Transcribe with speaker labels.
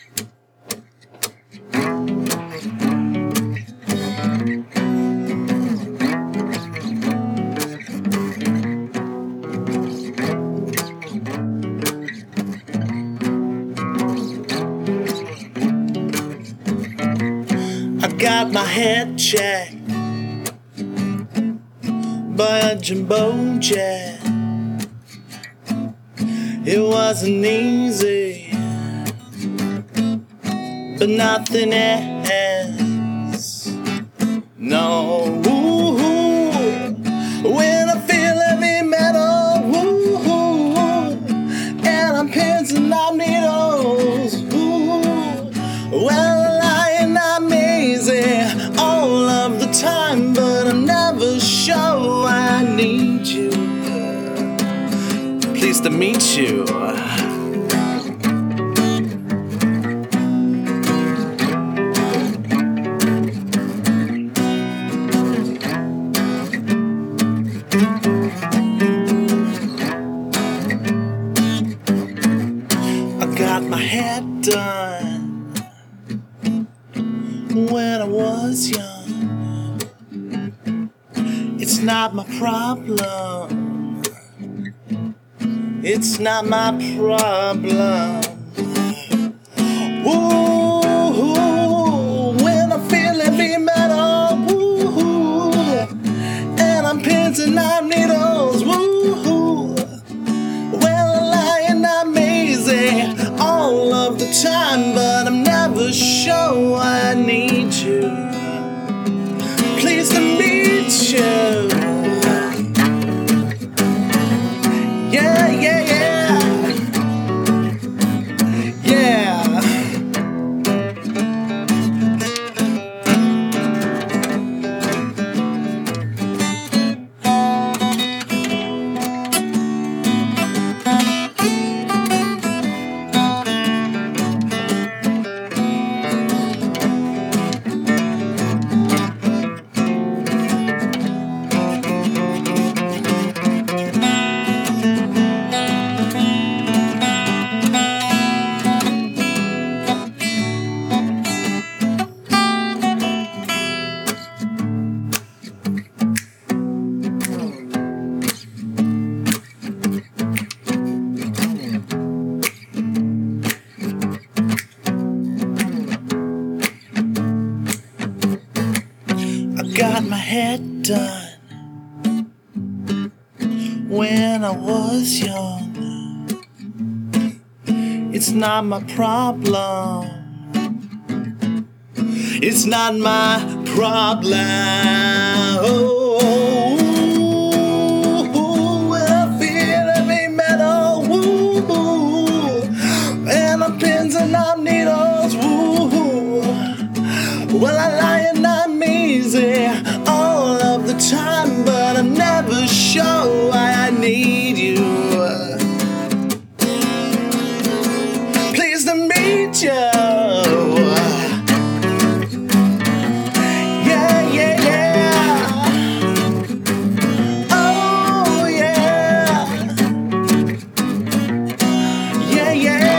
Speaker 1: I got my head checked by a jumbo jet. It wasn't easy, but nothing else. No, when I feel heavy metal, and I'm pins and I'm needles. Well, I'm amazing all of the time, but I'm never sure I need you. Pleased to meet you. I got my hair done when I was young. It's not my problem. It's not my problem. Ooh, when I'm feeling heavy metal, and I'm pins and I'm needles. Well, I ain't amazing all of the time, but I'm never sure I need you. Pleased to meet you. Yeah, yeah, yeah. Yeah. Got my head done when I was young. It's not my problem. It's not my problem. When I feel heavy metal, and I'm pins and I'm needles. Well, I lie and I'm easy all of the time, but I'm never sure why I need you. Pleased to meet you. Yeah, yeah, yeah. Oh, yeah. Yeah, yeah.